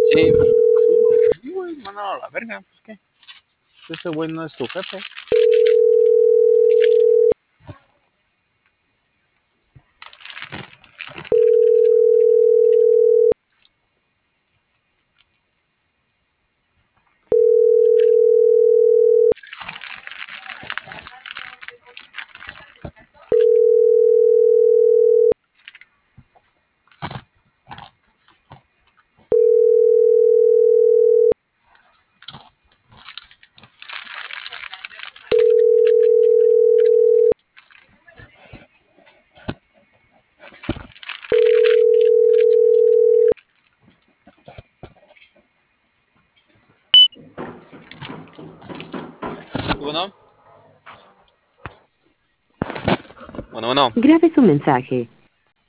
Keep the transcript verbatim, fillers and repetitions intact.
Sí, pues, tú, sí, güey, mándalo a la verga, pues qué. Ese güey no es tu jefe. Bueno, bueno, bueno. Grabe su mensaje.